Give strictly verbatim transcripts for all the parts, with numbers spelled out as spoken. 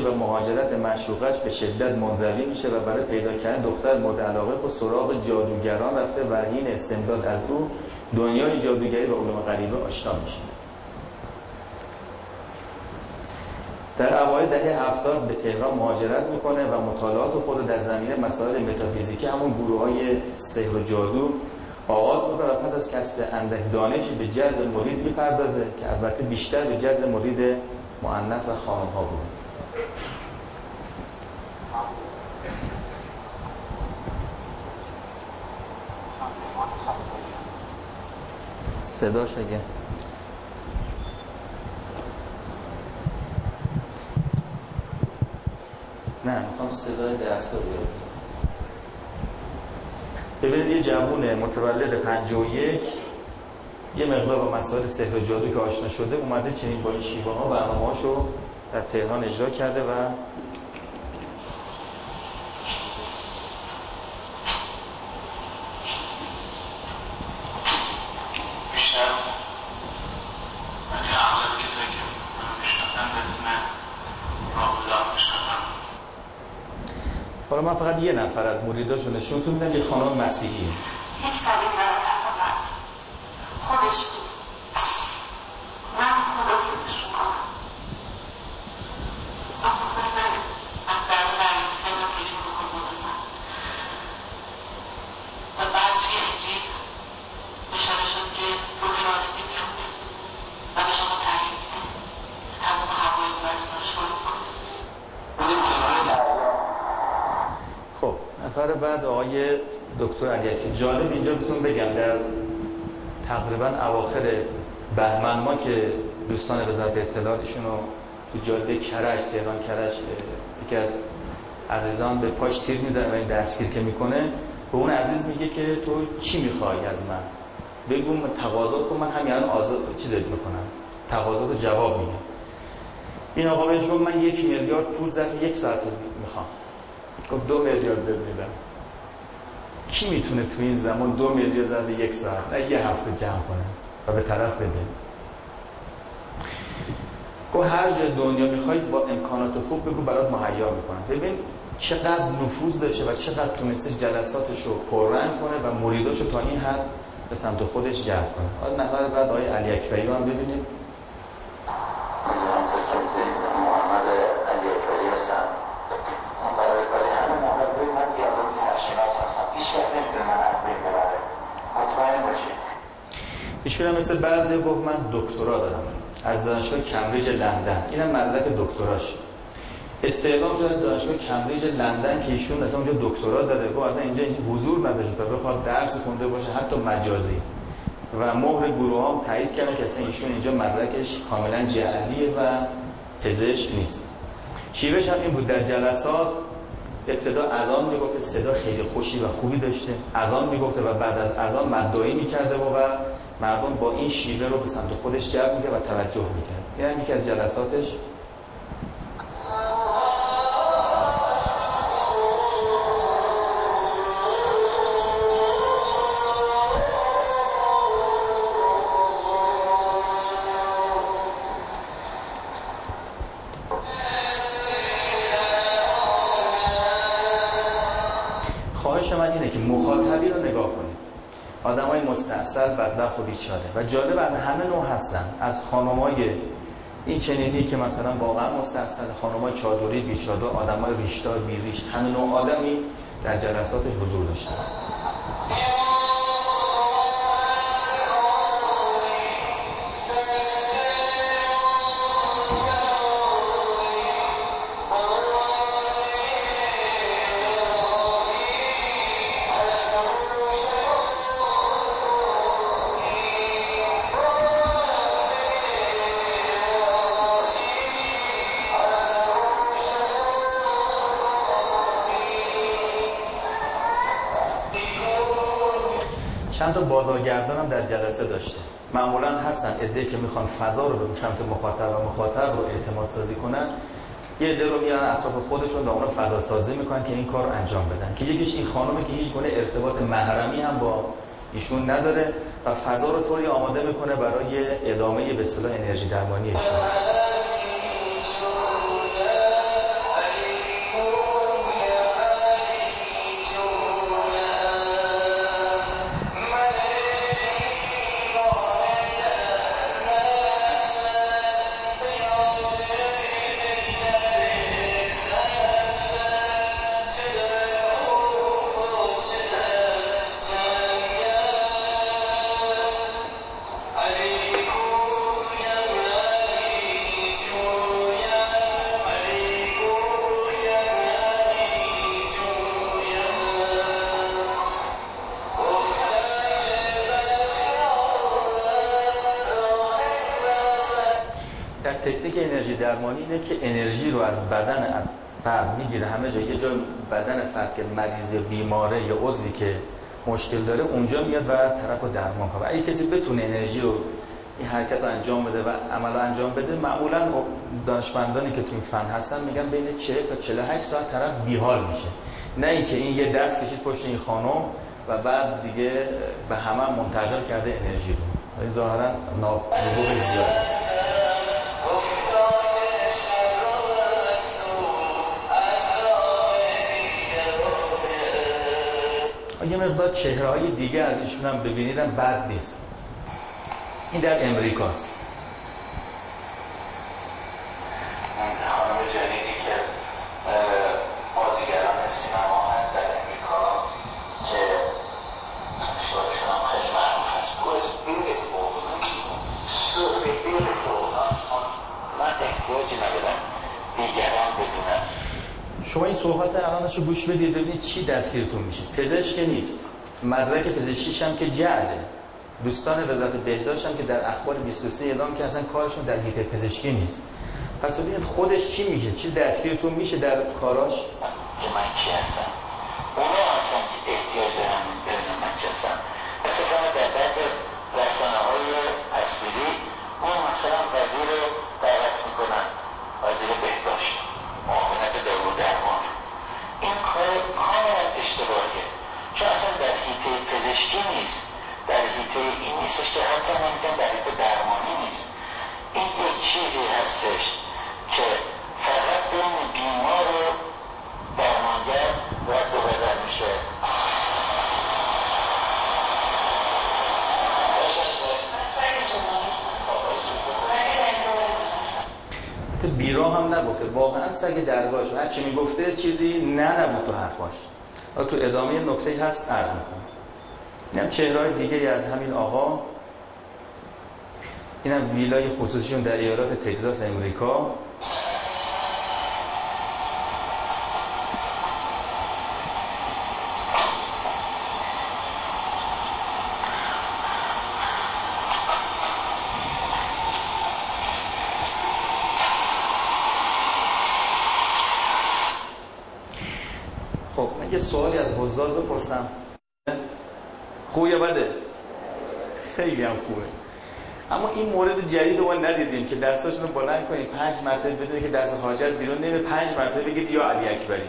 و مهاجرت معشوقش به شدت منزوی میشه و برای پیدا کردن دختر مورد علاقه خود سراغ جادوگران رفته و حین استمداد از او دنیای جادوگری و علوم غریبه آشنا میشه. در اوایل دهه هفتاد به تهران مهاجرت میکنه و مطالعات خود در زمینه مسائل متافیزیکی همون گروه‌های سحر و جادو آغاز میکنه و پس از کسب اندک دانشی به جذب مرید میپردازه که البته بیشتر به جذب مرید مؤنث و خانم‌ها بود. صداش اگه نه میخوام صدای دستگاه زیاد. ببینید یه جوون متولد پنجاه و یک یه مقدار با مسائل سحر و جادو که آشنا شده اومده چنین با این شیوه ها برنامه‌هاشو در تهران اجرا کرده و حالا من فقط یه نفر از مریداشو نشونتون میدم، یه خانم مسیحی هیچ دلیل نداره فقط خودش بود. من خدا سیدش میکنم آخواه من از برای برید کردم که ایشون رو کن بودستم و بعد توی انجیل بشاره شد که روح راستی بیاد و به شما تعیین میده تمام هوای بردن رو شروع کنه. خب نفر بعد آقای دکتر علیکی. جالب اینجا بهتون بگم در تقریبا اواخر بهمن ما که دوستان وزارت اطلاعات ایشونو تو جاده کرج تهران کرج یکی از عزیزان به پاش تیر میزنه و این دستگیر که میکنه به اون عزیز میگه که تو چی میخوای از من؟ بگو تقاضا کن من همین الان آزاد چیزت میکنم. تقاضا رو جواب میگه. این آقا بهش گفت من یک میلیارد پول ظرف یک ساعت میخوام. گفت دو میلیارد بد میدم. کی میتونه تو این زمان دو میلیارد ظرف یک ساعت نه یه هفته جمع کنه و به طرف بده؟ گفت هر جای دنیا میخواید با امکانات خوب بگو برات مهیا میکنم. ببین چقدر نفوذ داشته و چقدر تونسته جلساتش رو پررنگ کنه و مریداشو تا این حد به سمت خودش جلب کنه. حالا نفر بعد آقای علی اکبری رو هم ببینید. محمد علی اکبری هستم. من برای برای همه محبوب من دیالوگ سرشناس هستم. هیچ کس نمیتونه من از بین ببره. مطمئن باشید. ایشون هم مثل بعضی گفت من دکترا دارم از دانشگاه کمبریج لندن. اینم مدرک دکتراش. استعلام شده از دانشگاه کمبریج لندن که ایشون اصلا اونجا دکترا داره. گفت اصلا اینجا حضور نداشته تا بخواد درس خونده باشه حتی مجازی. و مهر گروه هم تایید کردن که اصلا ایشون اینجا مدرکش کاملا جعلیه و پزشک نیست. شیوهش هم این بود در جلسات ابتدا اذان میگفته، صدا خیلی خوشی و خوبی داشته، اذان میگفته و بعد از اذان مدعی میکرده و, و مردم با این شیوه رو به سمت خودش جلب میکرد و توجه میکرد. این هم یکی از جلساتش. خواهش من اینه که مخاطبی رو نگاه کنید. آدمای مستعصل، بدبخت و بیچاره و جالب از همه نوع هستن. از خانمای این چنینی که مثلا واقعا مستعصل، خانمای چادری بیچادر، آدمای ریشدار بیریش، همه نوع آدمی در جلساتش حضور داشتن. چند تا بازارگردان هم در جلسه داشته. معمولا هستن عده‌ای که میخوان فضا رو به سمت مخاطب و مخاطب رو اعتماد سازی کنن. یه عده رو میارن اطراف خودشون و اونا فضا سازی میکنن که این کار رو انجام بدن. که یکیش این خانومه که هیچ گونه ارتباط محرمی هم با ایشون نداره و فضا رو طوری آماده میکنه برای ادامه به اصطلاح انرژی درمانی ایشون. درمانی اینه که انرژی رو از بدن فرد میگیره همه جا، یه جا بدن فرد که مریض یا بیماره یا عضوی که مشکل داره اونجا میاد و طرف رو درمان کنه. اگه کسی بتونه انرژی رو این حرکت رو انجام بده و عمل رو انجام بده، معمولا دانشمندانی که تو این فن هستن میگن بین چهل تا چهل و هشت ساعت طرف بیحال میشه. نه اینکه این یه دست کشید پشت این خانم و بعد دیگه به همه منتقل کرده انرژی رو. این ظاهرا نابوغ زیاده. یه مقدار چهره‌های دیگه از ایشون هم ببینیدم بد نیست. این در امریکاست. خانم جلیلی که بازیگران سینما هست در امریکا که اشکالشون هم خیلی معروف هست. was beautiful so beautiful من احتیاجی ندارم دیگران بدونم. شما این صحبت الانش رو گوش بدید ببینید چی دستگیرتون میشه. پزشک نیست، مدرک پزشکیش هم که جعله. دوستان وزارت بهداشت هم که در اخبار بیست و سه اعلام که اصلا کارشون در حیطه پزشکی نیست. پس ببینید خودش چی میگه، چی دستگیرتون میشه در کاراش. که من کی هستم، اونا هستن که احتیاج دارن ببینن من کی هستم. مثلا در بعضی از رسانه‌های تصویری اون مثلا وزیر رو دعوت میکنن، وزیر بهداشت، معاونت دارو درمان. این کار کاملا اشتباهیه، چون اصلا در حیطه پزشکی نیست، در حیطه این نیستش که حتی نمیگن در حیطه درمانی نیست. این یک چیزی هستش که فقط بین بیمار و درمانگر باید دوبردن میشه. بیرا هم نگفته، واقعا سگ درگاهش هر چی میگفته چیزی نه نبود تو حرفاش. و تو ادامه نکته هست عرض میکنم. اینم چهرهای دیگه از همین آقا. اینم ویلای خصوصیشون در ایالات تگزاس امریکا. خب من یه سوالی از حضار بپرسم. خوبه یا بده؟ خیلی هم خوبه. اما این مورد جدید رو ما ندیدیم که دستاشون رو بلند کنیم پنج مرتبه بدونه که دست حاجت بیرون نمیره، پنج مرتبه بگید یا علی اکبری.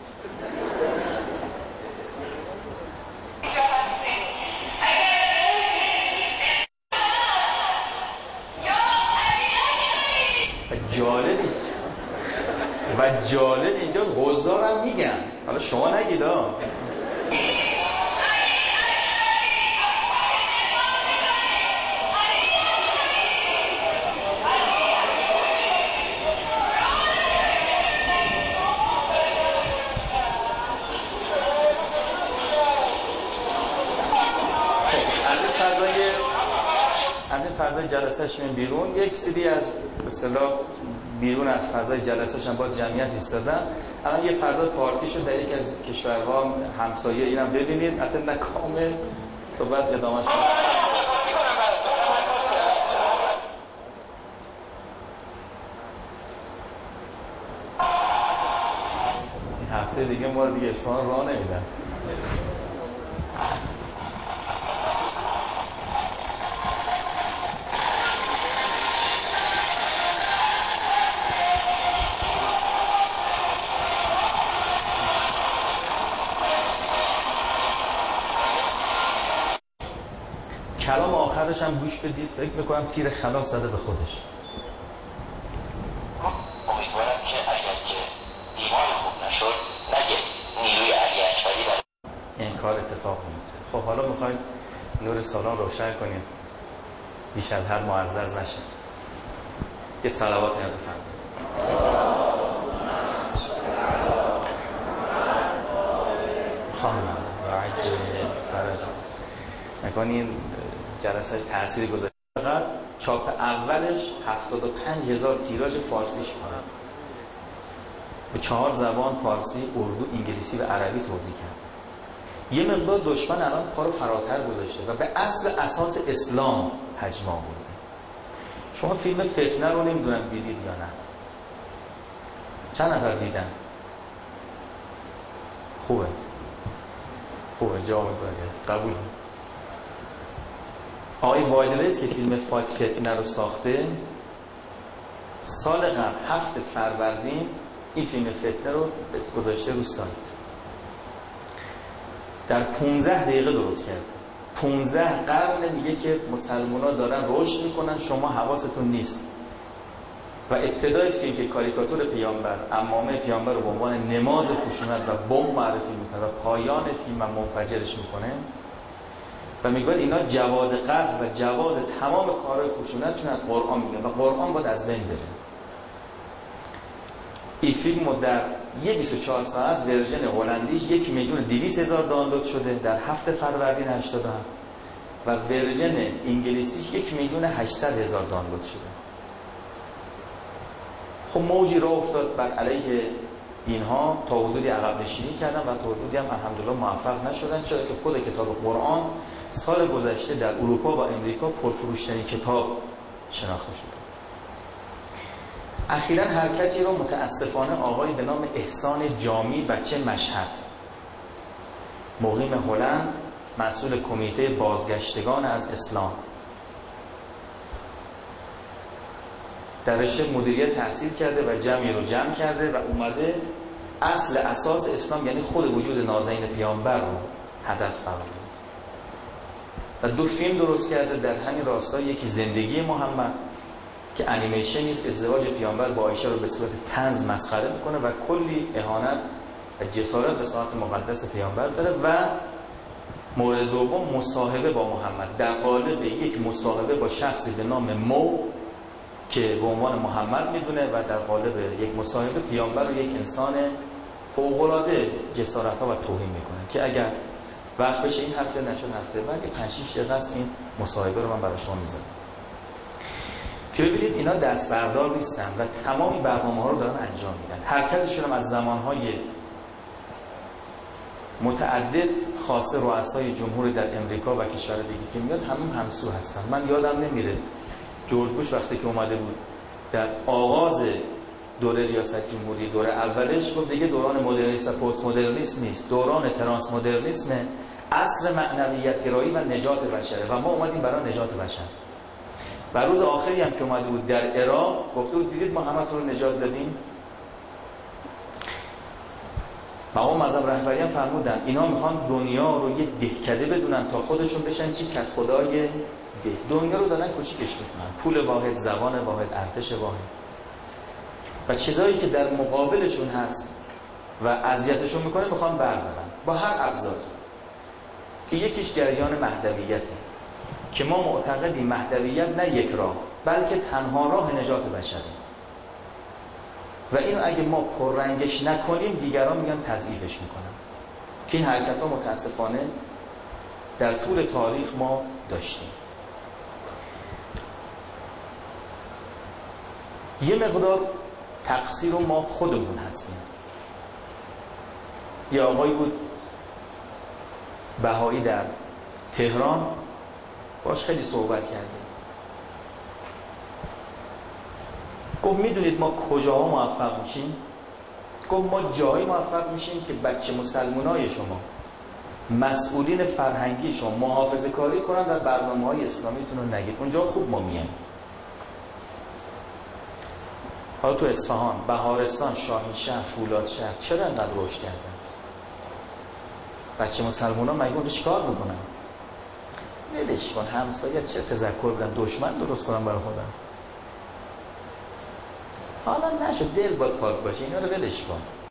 و جالب و جالب اینجا حضار هم میگن، حالا شما نگید ها. از این فضای جلسهش من بیرون یک سری از به اصطلاح بیرون از فضای جلسهش هم باز جمعیت ایستادن. الان یه فضا پارتی شد در یک از کشورها همسایه، اینم ببینید حتی نه کامل تو بعد ادامه شد. این هفته دیگه ما دیگه اصلا راه نمیدن. کلام آخرش هم گوش بدید، فکر میکنم تیر خلاص زده به خودش. امیدوارم که اگر که ایمان خوب نشد نگه نیروی علی اکبری برای این کار اتفاق میفته. خب حالا میخوایم نور سالان روشن کنیم بیش از هر معزز نشه. یه صلوات یاد بفرمایید. خانم رعایت فرج نکنین جلسهش تأثیر گذاشت. فقط چاپ اولش هفتاد و پنج هزار تیراژ فارسیش کنم به چهار زبان، فارسی، اردو، انگلیسی و عربی توزیع کرد. یه مقدار دشمن الان پا رو فراتر گذاشته و به اصل اساس اسلام هجم آورده. شما فیلم فتنه رو نمیدونم دیدید یا نه؟ چند نفر دیدن؟ خوبه خوبه جواب داده قبول. آقای وایلرز که فیلم فایت کتنر رو ساخته، سال قبل هفت فروردین این فیلم فتنه رو گذاشته رو سایت، در پونزده دقیقه درست کرد. پونزده قرن میگه که مسلمان ها دارن رشد میکنن، شما حواستون نیست. و ابتدای فیلم که کاریکاتور پیامبر، عمامه پیامبر رو به عنوان نماد خشونت و بمب معرفی میکنه و پایان فیلم منفجرش میکنه و میگه اینا جواز قتل و جواز تمام کارهای خشونت چون از قرآن میگن و قرآن باید از بین بره. این فیلم رو در یه بیست و چهار ساعت ورژن هلندیش یک میلیون دویست هزار دانلود شده در هفت فروردین هشتاد و هفت و ورژن انگلیسیش یک میلیون هشتصد هزار دانلود شده. خب موجی راه افتاد بر علیه اینها، تا حدودی عقب نشینی کردن و تا حدودی هم الحمدلله موفق نشدن، چرا که خود کتاب قرآن سال گذشته در اروپا و امریکا پرفروشترین کتاب شناخته شد. اخیراً حرکتی رو متاسفانه آقای به نام احسان جامی بچه مشهد، مقیم هلند، مسئول کمیته بازگشتگان از اسلام، در رشته مدیریت تحصیل کرده و جمعی رو جمع کرده و اومده اصل اساس اسلام یعنی خود وجود نازنین پیامبر رو هدف قرار داد و دو فیلم درست کرده در همین راستا. یکی زندگی محمد که انیمیشن نیست، ازدواج پیامبر با عایشه رو به صورت طنز مسخره میکنه و کلی اهانت و جسارت به ذات مقدس پیامبر داره. و مورد دوم مصاحبه با محمد در قالب یک مصاحبه با شخصی به نام مو که به عنوان محمد میدونه و در قالب یک مصاحبه پیامبر رو یک انسان فوق‌العاده جسارت‌ها و توهین میکنه که اگر وقت بشه این هفته نشد هفته بعد پنج شش دقیقه است این مصاحبه رو من برای شما میذارم که ببینید اینا دست بردار نیستن و تمامی برنامه‌ها رو دارن انجام میدن. حرکتشون هم از زمانهای متعدد خاصه رؤسای جمهوری در امریکا و کشور دیگه که میاد همون همسو هستن. من یادم نمیره جورج بوش وقتی که اومده بود در آغاز دوره ریاست جمهوری، دوره اولش گفت دیگه دوران مدرنیسم و پست مدرنیسم نیست، دوران ترانس مدرنیسم، عصر معنویت گرایی و نجات بشره و ما اومدیم برای نجات بشر. و روز آخری هم که اومده بود در عراق گفته بود دیدید ما همتون رو نجات دادیم. مقام معظم رهبری هم فرمودن اینا میخوان دنیا رو یه دهکده بدونن تا خودشون بشن چی کت خدای ده. دنیا رو دارن کوچیکش میکنن، پول واحد، زبان واحد، ارتش واحد و چیزایی که در مقابلشون هست و اذیتشون میکنه میخوان بردارن با هر ابزاری که یکیش جریان مهدویته که ما معتقدیم مهدویت نه یک راه بلکه تنها راه نجات بشره و اینو اگه ما پررنگش نکنیم دیگران میگن تضعیفش میکنن که این حرکت ها متاسفانه در طول تاریخ ما داشتیم. یه مقدار تقصیر ما خودمون هستیم. یه آقایی بود بهایی در تهران، باش خیلی صحبت کردیم، گفت میدونید ما کجاها موفق میشیم؟ گفت ما جایی موفق میشیم که بچه مسلمانای شما، مسئولین فرهنگی شما محافظه کاری کنن در برنامه های اسلامیتون رو نگید، اونجا خوب ما میایم. حالا تو اصفهان، بهارستان، شاهینشهر، فولادشهر چرا انقدر رشد کردن؟ بچه مسلمان ها مگه اون رو چیکار میکنن؟ ولش کن، همسایه چه تذکر بدن دشمن درست کنن برای خودم. حالا نشد دل باید پاک باشه، اینا رو ولش کن.